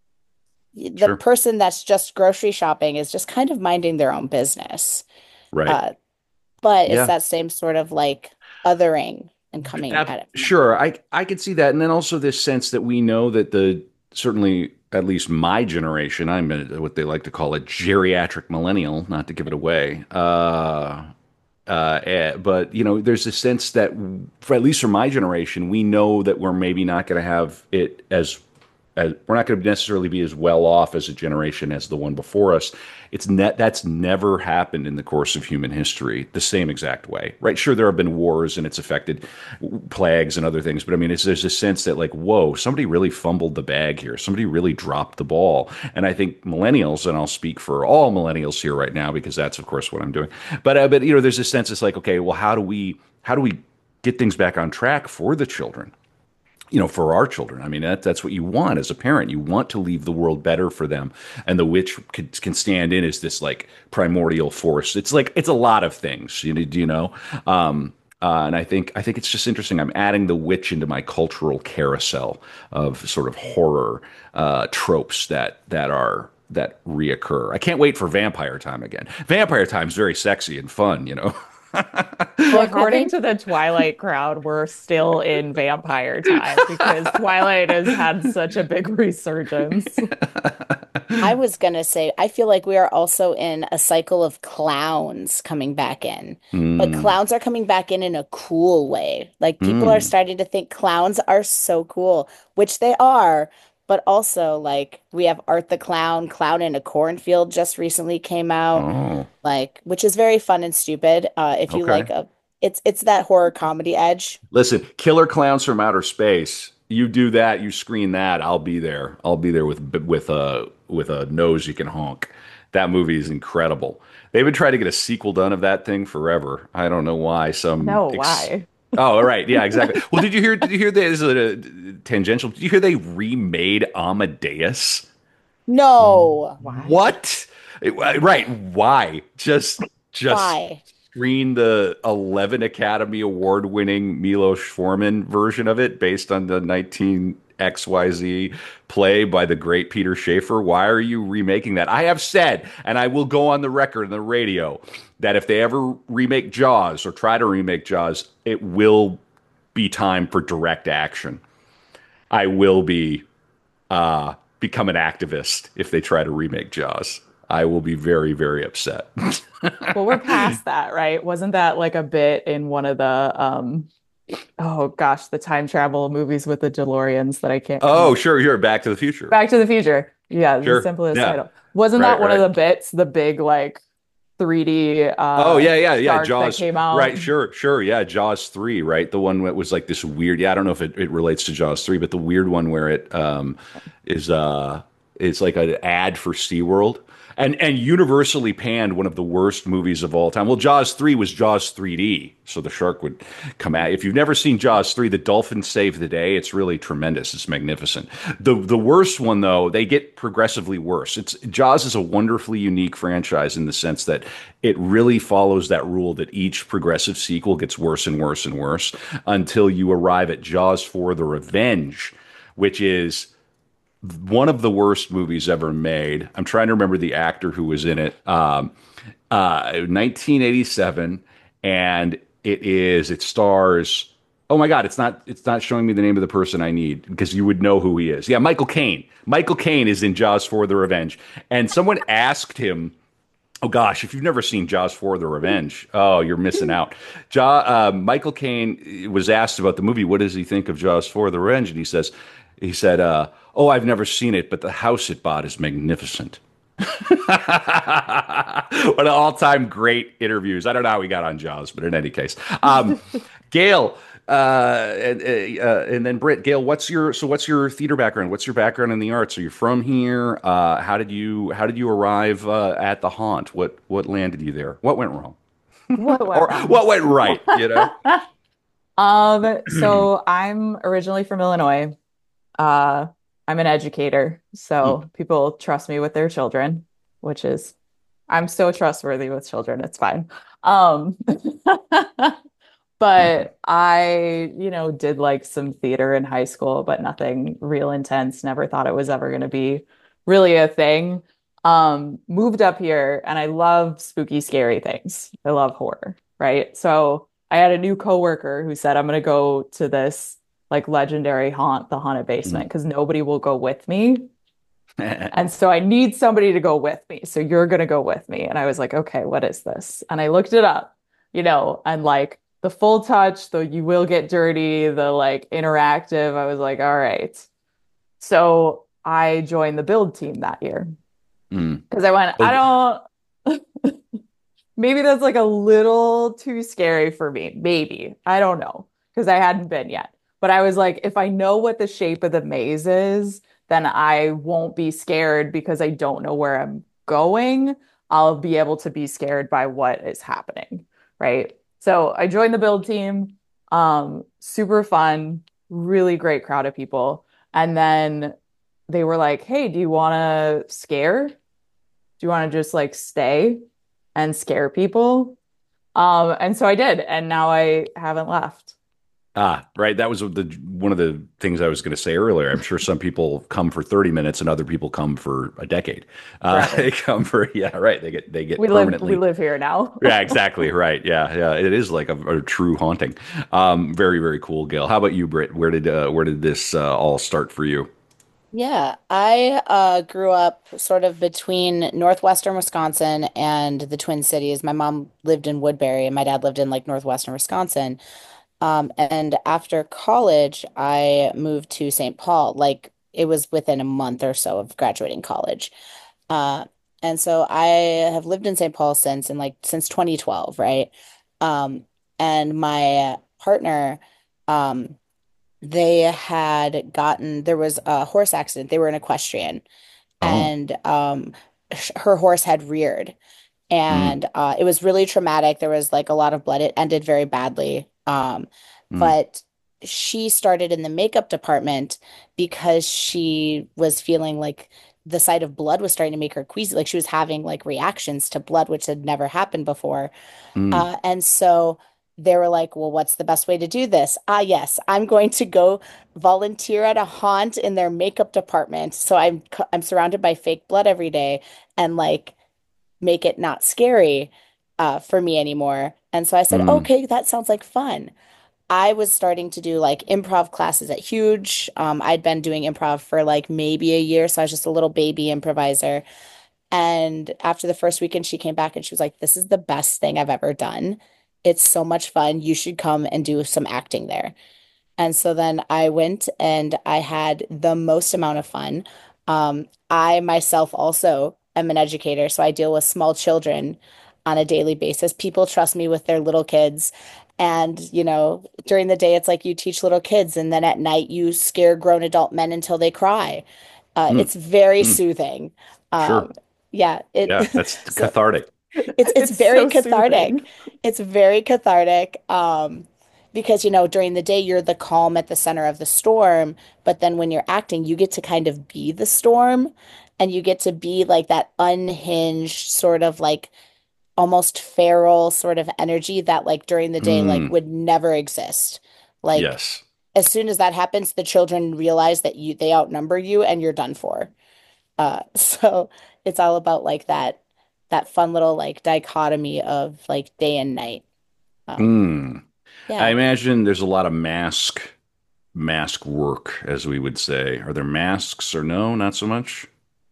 the sure. person that's just grocery shopping is just kind of minding their own business. Right. Uh, but it's Yeah. that same sort of like othering and coming Ab- at it from sure, another. I I could see that, and then also this sense that we know that the certainly at least my generation, I'm a, what they like to call a geriatric millennial, not to give it away. Uh, uh, eh, but you know, there's a sense that for at least for my generation, we know that we're maybe not going to have it as as we're not going to necessarily be as well off as a generation as the one before us. It's net that's never happened in the course of human history the same exact way, right? Sure, there have been wars and it's affected plagues and other things, but I mean, it's there's a sense that like, whoa, somebody really fumbled the bag here. Somebody really dropped the ball. And I think millennials, and I'll speak for all millennials here right now because that's of course what I'm doing. But uh, but you know, there's a sense it's like, okay, well, how do we how do we get things back on track for the children? you know, for our children. I mean, that, that's what you want as a parent. You want to leave the world better for them. And the witch can, can stand in as this like primordial force. It's like, it's a lot of things, you know, do you know? Um, uh, and I think I think it's just interesting. I'm adding the witch into my cultural carousel of sort of horror uh, tropes that that are that reoccur. I can't wait for Vampire Time again. Vampire Time's very sexy and fun, you know. Well, according to the Twilight crowd, we're still in vampire time because Twilight has had such a big resurgence. I was gonna say, I feel like we are also in a cycle of clowns coming back in, but Mm, clowns are coming back in in a cool way. Like people are mm. starting to think clowns are so cool, which they are, but also like we have Art the Clown, Clown in a Cornfield just recently came out, Oh, like which is very fun and stupid. Uh, if you okay. like a, it's it's that horror comedy edge. Listen, Killer Clowns from Outer Space. You do that, you screen that, I'll be there. I'll be there with with a with a nose you can honk. That movie is incredible. They've been trying to get a sequel done of that thing forever. I don't know why. Some No, ex why? Oh, all right. Yeah, exactly. Well, did you hear did you hear this is a tangential? Did you hear they remade Amadeus? No, Why? What? It- right. Why? Just just why? screen the eleven Academy Award winning Milos Forman version of it based on the nineteen X Y Z play by the great Peter Shaffer. Why are you remaking that? I have said, and I will go on the record on the radio, that if they ever remake Jaws or try to remake Jaws, it will be time for direct action. I will be uh, become an activist if they try to remake Jaws. I will be very, very upset. Well, we're past that, right? Wasn't that like a bit in one of the um oh gosh, the time travel movies with the DeLoreans that I can't come Oh, up. sure, sure. Back to the Future. Back to the Future. Yeah, the Sure. simplest Yeah. title. Wasn't that Right, one of right. the bits, the big like three D Oh, uh yeah, yeah, yeah. shark that Jaws. came out? Right, sure, sure. Yeah, Jaws three, right? The one that was like this weird. Yeah, I don't know if it, it relates to Jaws three, but the weird one where it um is uh it's like an ad for SeaWorld. And and universally panned one of the worst movies of all time. Well, Jaws three was Jaws three D, so the shark would come at. If you've never seen Jaws three, the dolphins save the day. It's really tremendous. It's magnificent. The the worst one though, they get progressively worse. It's Jaws is a wonderfully unique franchise in the sense that it really follows that rule that each progressive sequel gets worse and worse and worse until you arrive at Jaws four: The Revenge, which is one of the worst movies ever made. I'm trying to remember the actor who was in it. Um, uh, nineteen eighty-seven, and it is it stars. Oh my God, it's not it's not showing me the name of the person I need because you would know who he is. Yeah, Michael Caine. Michael Caine is in Jaws four: The Revenge, and someone asked him. Oh gosh, if you've never seen Jaws four: The Revenge, oh, you're missing out. Ja, uh, Michael Caine was asked about the movie. What does he think of Jaws four: The Revenge? And he says, he said, uh, "Oh, I've never seen it, but the house it bought is magnificent." One of the all-time great interviews. I don't know how we got on Jaws, but in any case, um, Gail, uh, and, uh, uh, and then Britt. Gail, what's your so what's your theater background? What's your background in the arts? Are you from here? Uh, how did you how did you arrive uh, at the haunt? What what landed you there? What went wrong, What went or wrong? what went right? You know. Um, so I'm originally from Illinois. Uh, I'm an educator, so people trust me with their children, which is I'm so trustworthy with children. It's fine. Um, but I, you know, did like some theater in high school, but nothing real intense. Never thought it was ever going to be really a thing. Um, moved up here and I love spooky, scary things. I love horror, right? So I had a new coworker who said, I'm going to go to this like legendary haunt, the haunted basement, because nobody will go with me. And so I need somebody to go with me. So you're going to go with me. And I was like, okay, what is this? And I looked it up, you know, and like the full touch, the you will get dirty, the like interactive. I was like, all right. So I joined the build team that year Mm. because I went, I don't, maybe that's like a little too scary for me. Maybe. I don't know because I hadn't been yet. But I was like, if I know what the shape of the maze is, then I won't be scared because I don't know where I'm going. I'll be able to be scared by what is happening, right? So I joined the build team. Um, super fun. really great crowd of people. And then they were like, "Hey, do you want to scare? Do you want to just like stay and scare people?" Um, and so I did, and now I haven't left. Ah, right. That was the one of the things I was going to say earlier. I'm sure some people come for thirty minutes and other people come for a decade. Uh, Forever. they come for, yeah, right. They get they get We live we permanently. live here now. Yeah, exactly. Right. Yeah, yeah. It is like a, a true haunting. Um, very, very cool, Gail. How about you, Britt? Where did uh, where did this uh, all start for you? Yeah, I uh, grew up sort of between northwestern Wisconsin and the Twin Cities. My mom lived in Woodbury and my dad lived in like northwestern Wisconsin. Um, and after college, I moved to Saint Paul. Like it was within a month or so of graduating college. Uh, and so I have lived in Saint Paul since, and like since twenty twelve, right? Um, and my partner, um, they had gotten, there was a horse accident. They were an equestrian, Oh, and um, sh- her horse had reared, mm, and uh, it was really traumatic. There was like a lot of blood. It ended very badly. Um, mm, but she started in the makeup department because she was feeling like the sight of blood was starting to make her queasy. Like she was having like reactions to blood, which had never happened before. mm, Uh, and so they were like, well, what's the best way to do this? Ah, yes, I'm going to go volunteer at a haunt in their makeup department. So I'm c- I'm surrounded by fake blood every day and like make it not scary uh, for me anymore. And so I said, mm, okay, that sounds like fun. I was starting to do like improv classes at Huge. Um, I'd been doing improv for like maybe a year, so I was just a little baby improviser. And after the first weekend, she came back and she was like, "This is the best thing I've ever done. It's so much fun. You should come and do some acting there." And so then I went and I had the most amount of fun. Um, I myself also am an educator, so I deal with small children on a daily basis. People trust me with their little kids. And, you know, during the day, it's like you teach little kids, and then at night, you scare grown adult men until they cry. Uh, mm, it's very mm. soothing. Um, Sure. yeah, it Yeah, that's so cathartic. it's it's It's very so cathartic. soothing. It's very cathartic. Um, because you know, during the day you're the calm at the center of the storm, but then when you're acting, you get to kind of be the storm and you get to be like that unhinged sort of like almost feral sort of energy that like during the day like Mm, would never exist. Like yes. as soon as that happens, the children realize that you they outnumber you and you're done for. Uh, so it's all about like that that fun little like dichotomy of like day and night. Um, Mm. I yeah, imagine there's a lot of mask mask work, as we would say. Are there masks or no? Not so much.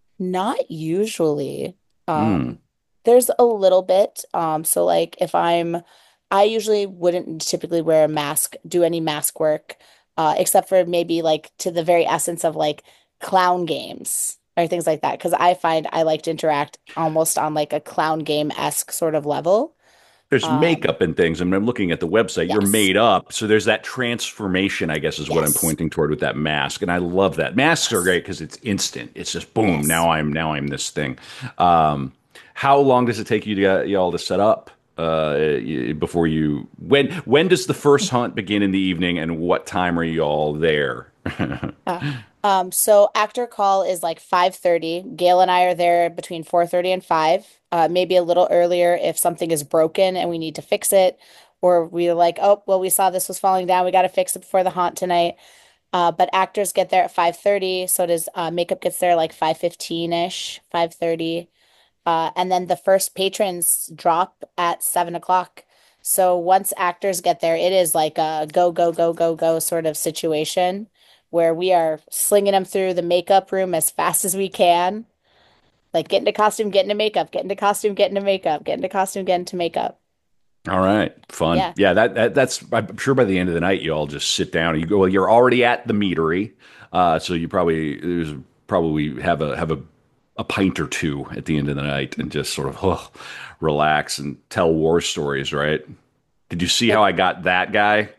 not usually. Mm. Um, there's a little bit. Um, so like if I'm, I usually wouldn't typically wear a mask, do any mask work, uh, except for maybe like to the very essence of like clown games or things like that. Because I find I like to interact almost on like a clown game-esque sort of level. There's Um, makeup and things. I mean, I'm looking at the website. You're yes, made up. So there's that transformation, I guess, is what I'm yes, pointing toward with that mask. And I love that. Masks are yes, great because it's instant. It's just boom. yes. Now I'm now I'm this thing. Um, how long does it take you to get y'all to set up uh, y- before you when when does the first hunt begin in the evening and what time are you all there? Uh, um, so actor call is like five thirty. Gail and I are there between four thirty and five. Uh, maybe a little earlier if something is broken and we need to fix it, or we're like, oh, well, we saw this was falling down. We got to fix it before the haunt tonight. Uh, but actors get there at five thirty. So does uh, makeup gets there like five fifteen-ish, five thirty. Uh, and then the first patrons drop at seven o'clock. So once actors get there, it is like a go, go, go, go, go sort of situation where we are slinging them through the makeup room as fast as we can. Like get into costume, get into makeup, get into costume, get into makeup, get into costume, get into makeup. All right, fun. Yeah. Yeah, that, that that's. I'm sure by the end of the night, you all just sit down. And you go. Well, you're already at the meadery, uh, so you probably there's probably have a have a a pint or two at the end of the night and just sort of oh, relax and tell war stories. Right? Did you see how It I got that guy?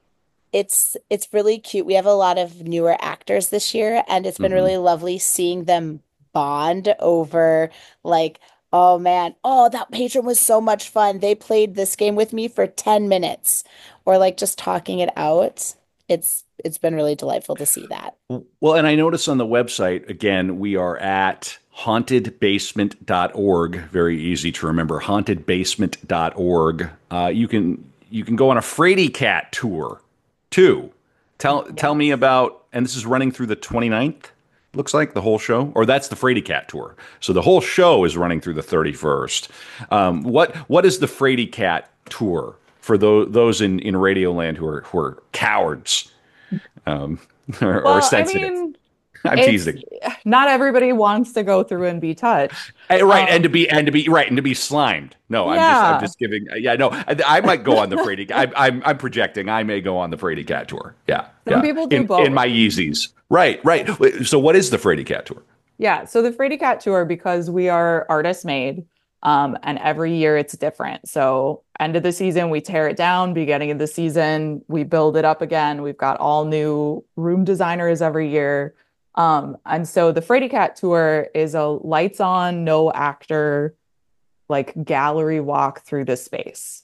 it's it's really cute. We have a lot of newer actors this year, and it's been Hmm. really lovely seeing them bond over like, oh man, oh that patron was so much fun. They played this game with me for ten minutes, or like just talking it out. it's it's been really delightful to see that. Well, and I notice on the website, again, we are at haunted basement dot org. Very easy to remember, haunted basement dot org. Uh, you can you can go on a Frady Cat tour too. Tell yeah. tell me about, and this is running through the twenty-ninth, looks like, the whole show, or that's the Frady Cat tour. So the whole show is running through the thirty-first. Um, what what is the Frady Cat tour for those those in, in Radioland who are who are cowards? Um, or, well, or sensitive. I mean, I'm teasing. Not everybody wants to go through and be touched, right? Um, and to be and to be right and to be slimed. No, I'm yeah. just I'm just giving. Yeah, no, I, I might go on the Frady. I, I'm I'm projecting. I may go on the Frady Cat tour. Yeah, some yeah. people do in, both in my Yeezys. Right, right. So, what is the Frady Cat tour? Yeah, so the Frady Cat tour, because we are artist made, um, and every year it's different. So end of the season, we tear it down. Beginning of the season, we build it up again. We've got all new room designers every year. Um, and so the Frady Cat tour is a lights on, no actor, like gallery walk through the space.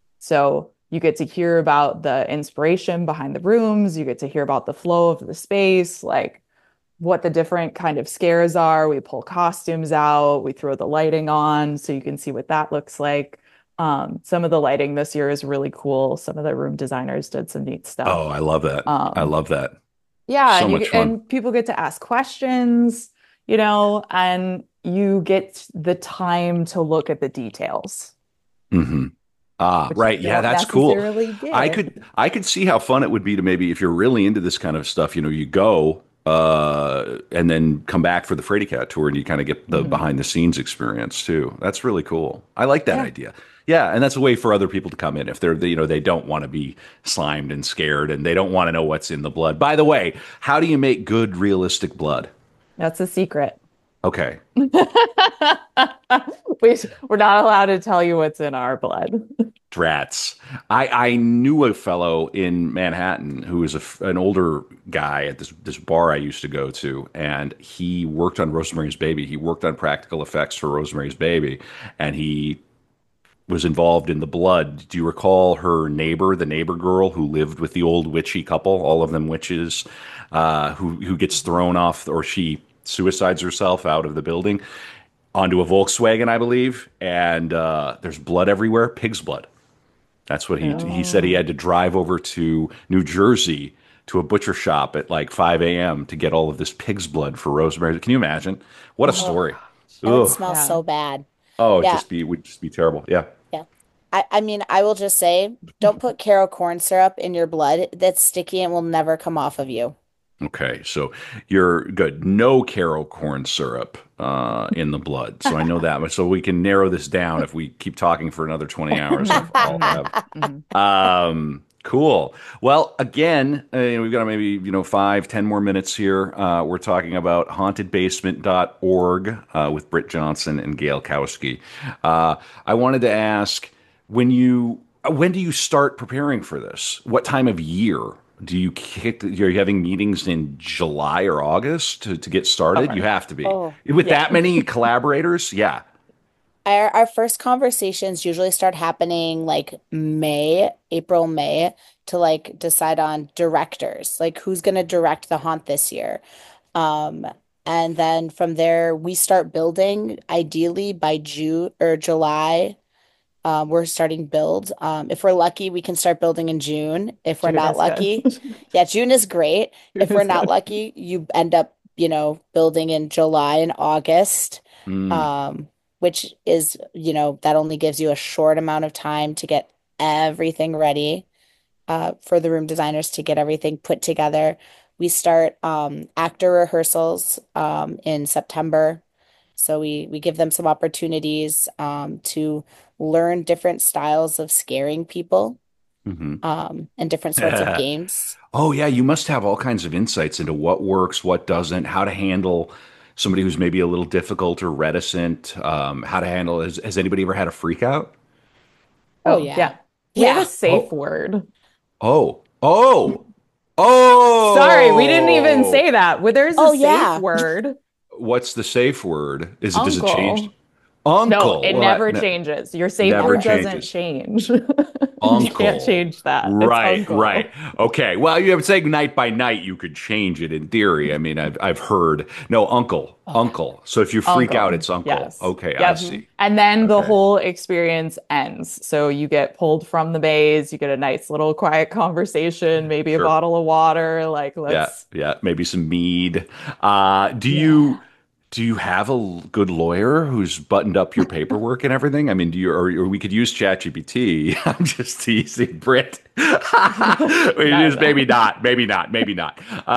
So you get to hear about the inspiration behind the rooms. You get to hear about the flow of the space, like what the different kind of scares are. We pull costumes out, we throw the lighting on so you can see what that looks like. Um, some of the lighting this year is really cool. Some of the room designers did some neat stuff. Oh, I love that. Um, I love that. Yeah, so and, you, much fun. and people get to ask questions, you know, and you get the time to look at the details. Mm-hmm. Ah, right. Yeah, that's cool. Get. I could I could see how fun it would be to maybe, if you're really into this kind of stuff, you know, you go uh, and then come back for the Frady Cat tour and you kind of get the mm-hmm. behind the scenes experience too. That's really cool. I like that yeah. idea. Yeah, and that's a way for other people to come in if they're, you know, they don't want to be slimed and scared and they don't want to know what's in the blood. By the way, how do you make good, realistic blood? That's a secret. Okay. we, we're not allowed to tell you what's in our blood. Drats. I, I knew a fellow in Manhattan who was a, an older guy at this, this bar I used to go to, and he worked on Rosemary's Baby. He worked on practical effects for Rosemary's Baby, and he was involved in the blood. Do you recall her neighbor, the neighbor girl who lived with the old witchy couple, all of them witches, uh, who who gets thrown off, or she suicides herself out of the building onto a Volkswagen, I believe, and uh, there's blood everywhere, pig's blood. That's what he oh. he said. He had to drive over to New Jersey to a butcher shop at like five a.m. to get all of this pig's blood for Rosemary. Can you imagine? What a story! Oh, it smells yeah. so bad. Oh, it yeah. just be would just be terrible. Yeah. Yeah. I, I mean, I will just say, don't put Karo corn syrup in your blood. That's sticky and will never come off of you. Okay, so you're good. No Karo corn syrup uh, in the blood. So I know that much. So we can narrow this down if we keep talking for another twenty hours. I'll have. Um, cool. Well, again, uh, we've got maybe, you know, five, ten more minutes here. Uh, we're talking about haunted basement dot org uh, with Britt Johnson and Gail Kowski. Uh, I wanted to ask, when you when do you start preparing for this? What time of year? Do you kick? Are you having meetings in July or August to, to get started? Okay. You have to be oh, with yeah. that many collaborators. Yeah. Our our first conversations usually start happening like May, April, May, to like decide on directors, like who's going to direct the haunt this year. Um, and then from there, we start building ideally by June or July. Um, we're starting build. Um, if we're lucky, we can start building in June. If we're June not lucky, yeah, June is great. June if we're not good. lucky, you end up, you know, building in July and August, mm. um, which is, you know, that only gives you a short amount of time to get everything ready uh, for the room designers to get everything put together. We start um, actor rehearsals um, in September. So we, we give them some opportunities um, to learn different styles of scaring people mm-hmm. um, and different sorts of games. Oh, yeah. You must have all kinds of insights into what works, what doesn't, how to handle somebody who's maybe a little difficult or reticent, um, how to handle. Has, has anybody ever had a freak out? Oh, yeah. Yeah. We yeah. have a safe oh. word. Oh. Oh. Oh. Sorry, we didn't even say that. Well, there's a oh, safe yeah. word. What's the safe word? Is it, Uncle. does it change? No, Uncle. it Well, never I- ne- changes. Your safe never word doesn't changes. change. You can't Uncle. change that. It's Right, right. uncle. Okay. Well, you have saying night by night, you could change it in theory. I mean, I've I've heard. No, uncle, uncle. So if you freak out, Uncle. it's uncle. Yes. Okay, I Yep. see. And then the Okay. whole experience ends. So you get pulled from the maze, you get a nice little quiet conversation, maybe a Sure. bottle of water. Like, Yeah, let's, yeah. Maybe some mead. Uh, do yeah. you do you have a l- good lawyer who's buttoned up your paperwork and everything? I mean, do you or, or we could use ChatGPT. I'm just teasing, Britt. We No, just maybe no. not, maybe not, maybe not.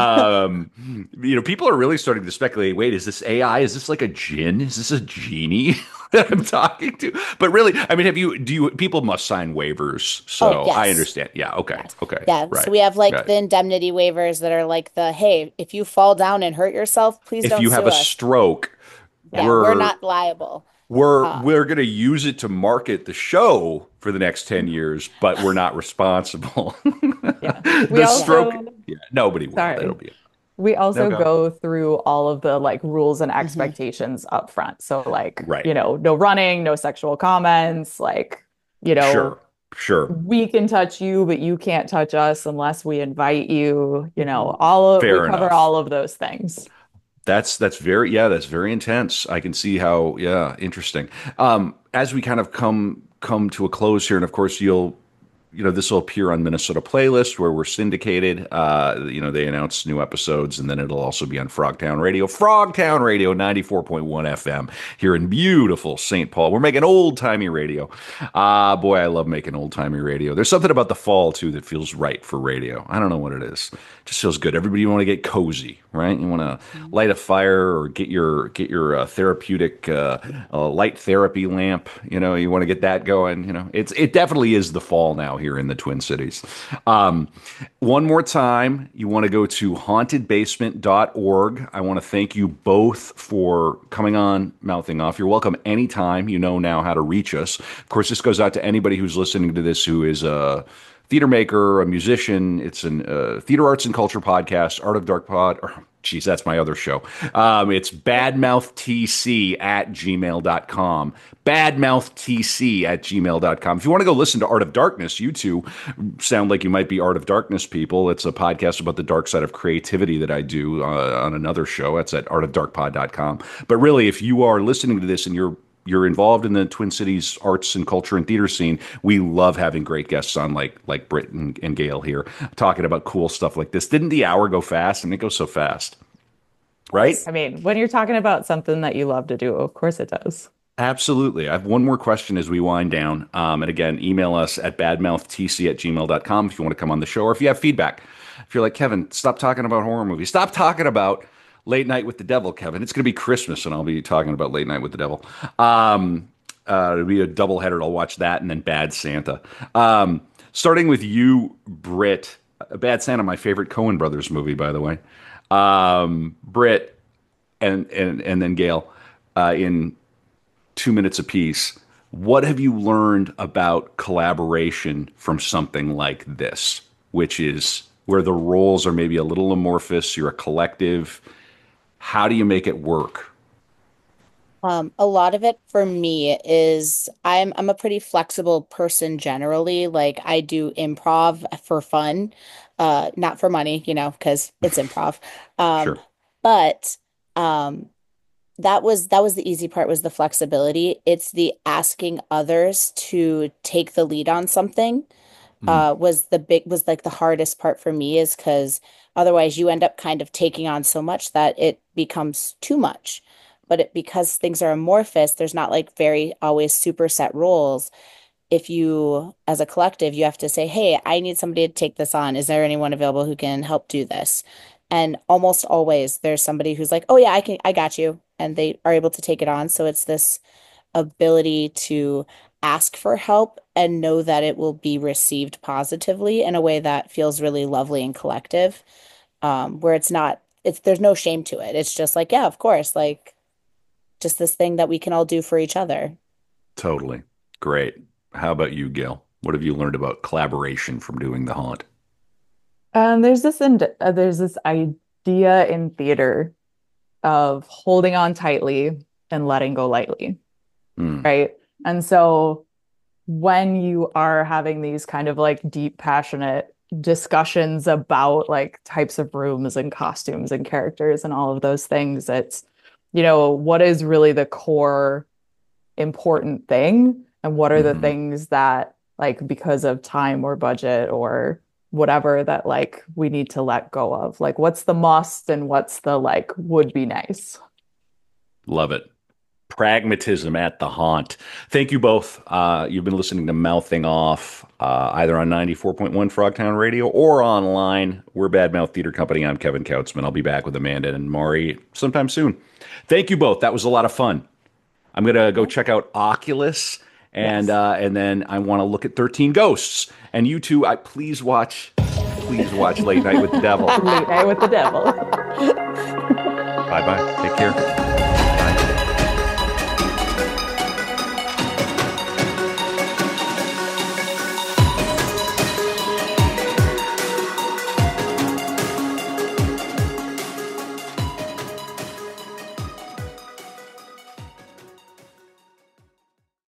Um, you know, people are really starting to speculate. Wait, is this A I? Is this like a jinn? Is this a genie that I'm talking to? But really, I mean, have you? Do you? People must sign waivers, Oh, so I yes. understand. Yeah. Okay. Yes. Okay. Yeah. So Right. we have like Got the it. indemnity waivers that are like the, hey, if you fall down and hurt yourself, please If don't you have sue a us. stroke, Yeah, we're we're not liable. we're Uh, we're going to use it to market the show for the next ten years, but we're not responsible. Yeah. We The yeah. stroke, also, yeah, nobody will. That'll sorry. be it. We No also go. go through all of the like rules and hmm expectations up front. So like, Right. you know, no running, no sexual comments, like, you know, Sure. Sure. we can touch you, but you can't touch us unless we invite you, you know, hmm all of we Fair cover enough. all of those things. That's that's very yeah, that's very intense. I can see how yeah, interesting. Um, as we kind of come come to a close here, and of course you'll you know, this will appear on Minnesota Playlist where we're syndicated. Uh, you know, they announce new episodes, and then it'll also be on Frogtown Radio, Frogtown Radio, ninety-four point one F M here in beautiful Saint Paul. We're making old timey radio. Ah, uh, boy, I love making old timey radio. There's something about the fall too that feels right for radio. I don't know what it is. It just feels good. Everybody want to get cozy, right? You want to light a fire or get your get your uh, therapeutic uh, uh, light therapy lamp. You know, you want to get that going. You know, it's it definitely is the fall now here in the Twin Cities. Um, one more time, you want to go to haunted basement dot org. I want to thank you both for coming on Mouthing Off. You're welcome anytime. You know now how to reach us. Of course, this goes out to anybody who's listening to this who is a theater maker, a musician. It's an uh, theater arts and culture podcast, Art of Dark Pod. Or, geez, that's my other show. Um, it's badmouthtc at gmail dot com. badmouthtc at gmail dot com. If you want to go listen to Art of Darkness, you two sound like you might be Art of Darkness people. It's a podcast about the dark side of creativity that I do uh, on another show. That's at art of dark pod dot com. But really, if you are listening to this and you're you're involved in the Twin Cities arts and culture and theater scene, we love having great guests on like like Britt and, and Gail here talking about cool stuff like this. Didn't the hour go fast? I mean, it goes so fast, right? I mean, when you're talking about something that you love to do, of course it does. Absolutely. I have one more question as we wind down. Um, and again, email us at badmouthtc at gmail dot com if you want to come on the show or if you have feedback. If you're like, Kevin, stop talking about horror movies. Stop talking about Late Night with the Devil, Kevin. It's going to be Christmas and I'll be talking about Late Night with the Devil. Um, uh, it'll be a double header. I'll watch that and then Bad Santa. Um, starting with you, Britt. Bad Santa, my favorite Coen Brothers movie, by the way. Um, Britt and, and, and then Gail uh, in two minutes apiece. What have you learned about collaboration from something like this, which is where the roles are maybe a little amorphous, you're a collective. How do you make it work? Um, a lot of it for me is I'm I'm a pretty flexible person generally. Like I do improv for fun, uh, not for money, you know, because it's improv. Um, Sure. but um, that was that was the easy part was the flexibility. It's the asking others to take the lead on something Mm, uh was the big was like the hardest part for me is because otherwise you end up kind of taking on so much that it becomes too much. But it because things are amorphous, there's not like very always super set roles. If you, as a collective, you have to say, hey, I need somebody to take this on. Is there anyone available who can help do this? And almost always there's somebody who's like, oh yeah, I can, I got you. And they are able to take it on. So it's this ability to ask for help and know that it will be received positively in a way that feels really lovely and collective, um, where it's not, it's, there's no shame to it. It's just like, yeah, of course, like just this thing that we can all do for each other. totally. Great. How about you, Gail? What have you learned about collaboration from doing The Haunt? Um, there's this ind uh, there's this idea in theater of holding on tightly and letting go lightly. Mm. right? And so when you are having these kind of like deep, passionate discussions about like types of rooms and costumes and characters and all of those things, it's, you know, what is really the core important thing, and what are the Mhm. things that like because of time or budget or whatever that like we need to let go of, like what's the must and what's the like would be nice. Love it. Pragmatism at the haunt. Thank you both. Uh, you've been listening to Mouthing Off, uh, either on ninety-four point one Frogtown Radio or online. We're Bad Mouth Theater Company. I'm Kevin Kautzman. I'll be back with Amanda and Maury sometime soon. Thank you both. That was a lot of fun. I'm gonna go check out Oculus, and Yes. uh, and then I want to look at thirteen Ghosts. And you two, I please watch, please watch Late Night with the Devil. Late Night with the Devil. Bye bye. Take care.